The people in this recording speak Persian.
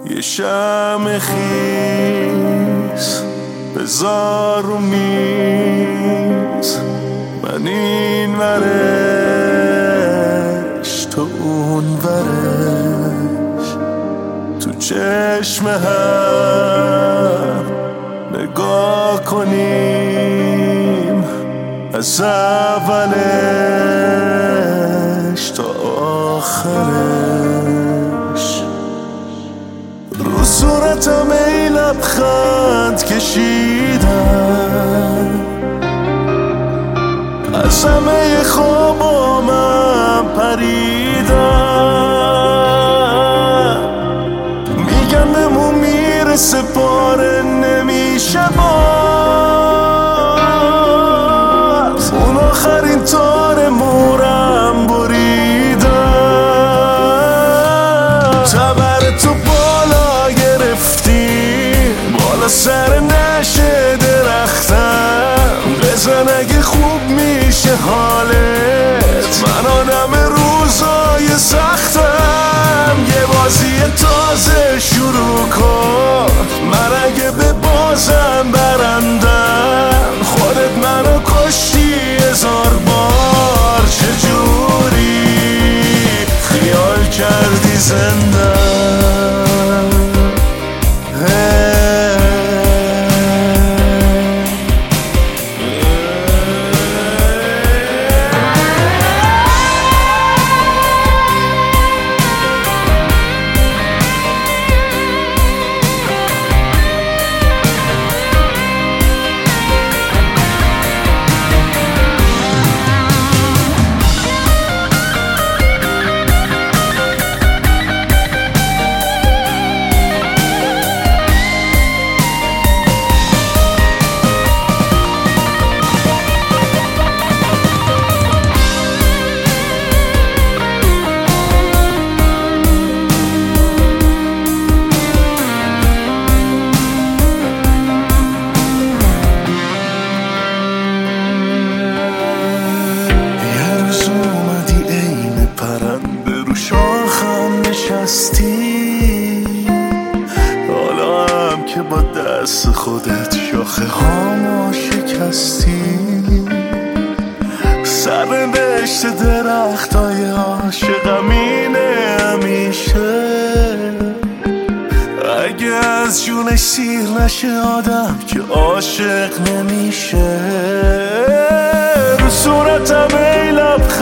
یه شمع خیس بذار رو میز، من این ورش تو اون ورش، تو چشم هم نگاه کنیم از اولش تا آخرش. رو صورتم ای لبخند کشیدم، از همه خوابامم پریدم، میگن بهمون میرسه پاره نمیشه باز، اون آخرین تار مورم بریدم. تبر تو بالا گرفتی، بالا سر نشه درختم، بزن اگه خوب میشه حالت، من آدم روزای سختم. یه بازی تازه شروع کن، من اگه به بازم برندم، خودت منو کشتی 1000 بار، چجوری خیال کردی زندم. حالا هم که با دست خودت شاخه هامو شکستی، سرنوشت درختای عاشقم اینه همیشه، اگه از جونش سیر نشه آدم که عاشق نمیشه. رو صورتم ای لبخند